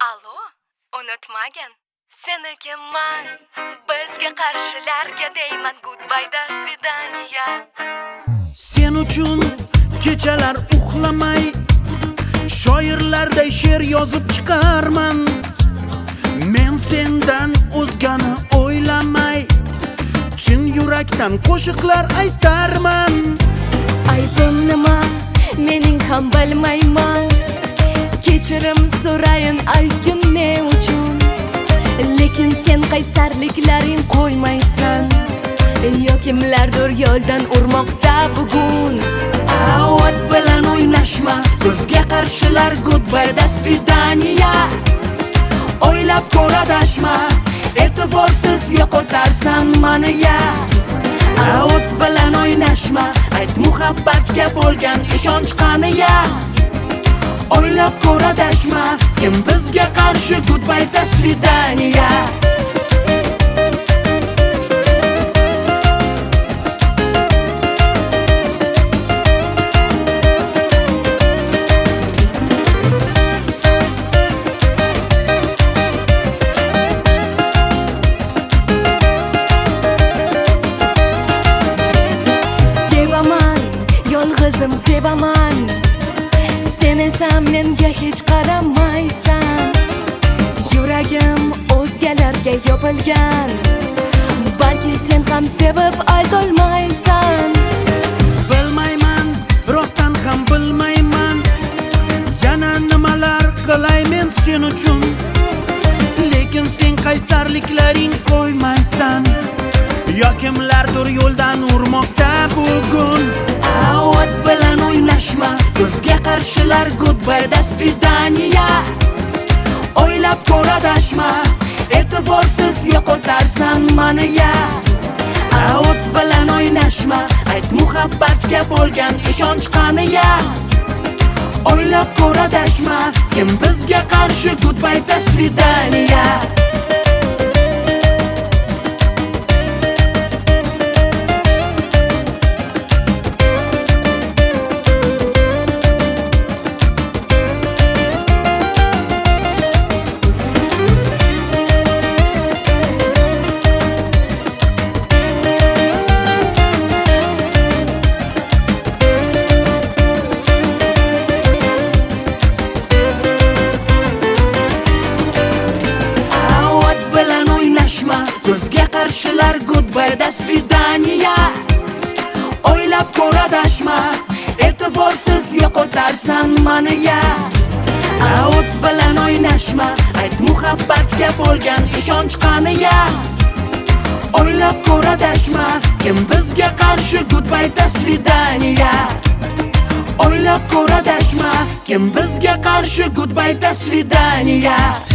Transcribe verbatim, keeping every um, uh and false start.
Allo, unutmagin, senikiman. Bizga qarshilarga deyman goodbye, до свидания. Sen uchun kechalar uxlamay, shoirlarday she'r yozib chiqarman. Men sendan o'zgani o'ylamay, chin yurakdan qo'shiqlar aytarman. Aybim nima, mening ham bilmayman. Kechirim so'rayin, aytgin ne uchun. Lekin sen qaysarliklaring qo'ymaysan. Kimlardir yo'ldan urmoqda bugun. Avot bilan o'ynashma, bizga qarshilar goodbye, до свидания. O'ylab ko'r adashma, e'tiborsiz yo'qotarsan mani ya. Avot bilan o'ynashma, ayt muhabbatga bo'lgan ishonch qani ya. O'ylab ko'r adashma, kim bizga qarshi goodbye, до свидания. Yolg'izim sevaman, sen esa menga hech qaramaysan. Yuragim o'zgalarga yopilgan, balki sen ham sevib aytolmaysan. Bilmayman, rostdan ham bilmayman, yana nimalar qilay men sen uchun. Lekin sen qaysarliklaring qo'ymaysan, kimlardir yo'ldan urmoqda bugun. Avot bilan o'ynashma, bizga qarshilar goodbye, до свидания. O'ylab ko'r adashma, e'tiborsiz yo'qotarsan mani ya. Avot bilan o'ynashma, ayt muhabbatga bo'lgan ishonch qani ya. O'ylab ko'r adashma, kim bizga qarshi goodbye, до свидания. Bizga qarshilar goodbye, до свидания. O'ylab ko'r adashma, e'tiborsiz yo'qotarsan mani ya. Avot bilan o'ynashma, ayt muhabbatga bo'lgan ishonch qani ya. O'ylab ko'r adashma, kim bizga qarshi goodbye, до свидания. O'ylab ko'r adashma, kim bizga qarshi goodbye, до свидания.